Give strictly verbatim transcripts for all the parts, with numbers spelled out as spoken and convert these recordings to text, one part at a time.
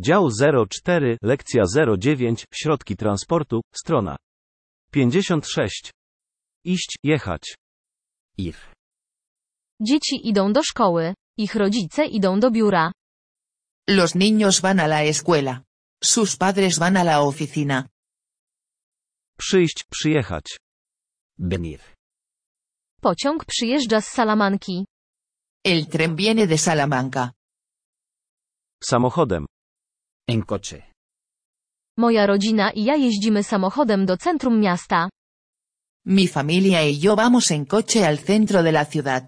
Dział zero cztery, lekcja zero dziewięć, środki transportu, strona pięćdziesiąt sześć. Iść, jechać. Ir. Dzieci idą do szkoły. Ich rodzice idą do biura. Los niños van a la escuela. Sus padres van a la oficina. Przyjść, przyjechać. Venir. Pociąg przyjeżdża z Salamanki. El tren viene de Salamanca. Samochodem. En coche. Moja rodzina i ja jeździmy samochodem do centrum miasta. Mi familia y yo vamos en coche al centro de la ciudad.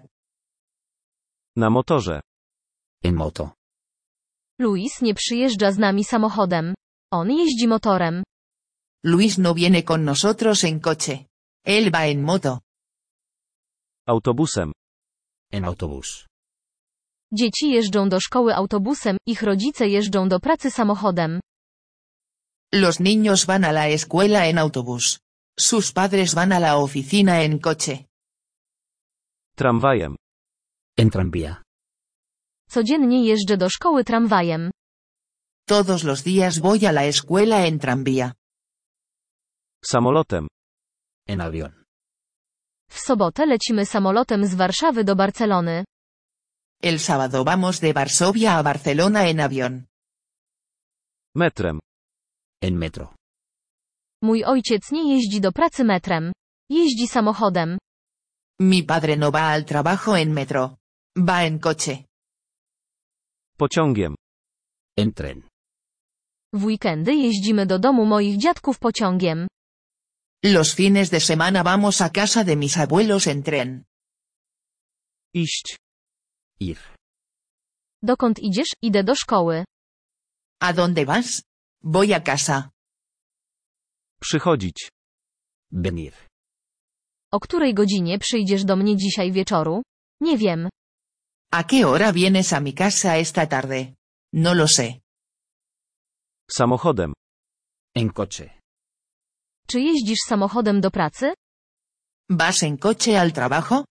Na motorze. En moto. Luis nie przyjeżdża z nami samochodem. On jeździ motorem. Luis no viene con nosotros en coche. Él va en moto. Autobusem. En autobús. Dzieci jeżdżą do szkoły autobusem, ich rodzice jeżdżą do pracy samochodem. Los niños van a la escuela en autobús. Sus padres van a la oficina en coche. Tramwajem. En tranvía. Codziennie jeżdżę do szkoły tramwajem. Todos los días voy a la escuela en tranvía. Samolotem. En avión. W sobotę lecimy samolotem z Warszawy do Barcelony. El sábado vamos de Varsovia a Barcelona en avión. Metrem. En metro. Mój ojciec nie jeździ do pracy metrem. Jeździ samochodem. Mi padre no va al trabajo en metro. Va en coche. Pociągiem. En tren. W weekendy jeździmy do domu moich dziadków pociągiem. Los fines de semana vamos a casa de mis abuelos en tren. Iść. Ir. Dokąd idziesz? Idę do szkoły. ¿A dónde vas? Voy a casa. Przychodzić. Venir. O której godzinie przyjdziesz do mnie dzisiaj wieczoru? Nie wiem. ¿A qué hora vienes a mi casa esta tarde? No lo sé. Samochodem. En coche. Czy jeździsz samochodem do pracy? ¿Vas en coche al trabajo?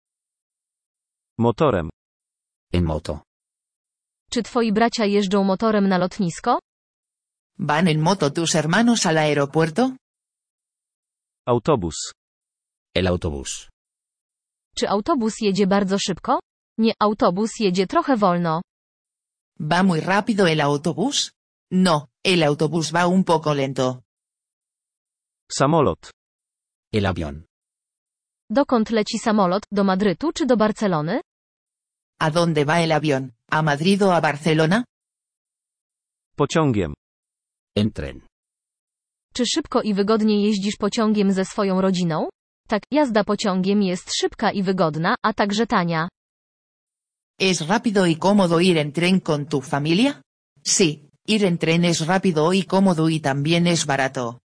Motorem. En moto. Czy twoi bracia jeżdżą motorem na lotnisko? ¿Van en moto tus hermanos al aeropuerto? Autobus. El autobús. Czy autobus jedzie bardzo szybko? Nie, autobus jedzie trochę wolno. ¿Va muy rápido el autobús? No, el autobús va un poco lento. Samolot. El avión. Dokąd leci samolot? Do Madrytu czy do Barcelony? ¿A dónde va el avión? ¿A Madrid o a Barcelona? Pociągiem. En tren. Czy szybko i wygodnie jeździsz pociągiem ze swoją rodziną? Tak, jazda pociągiem jest szybka i wygodna, a także tania. ¿Es rápido y cómodo ir en tren con tu familia? Sí, ir en tren es rápido y cómodo y también es barato.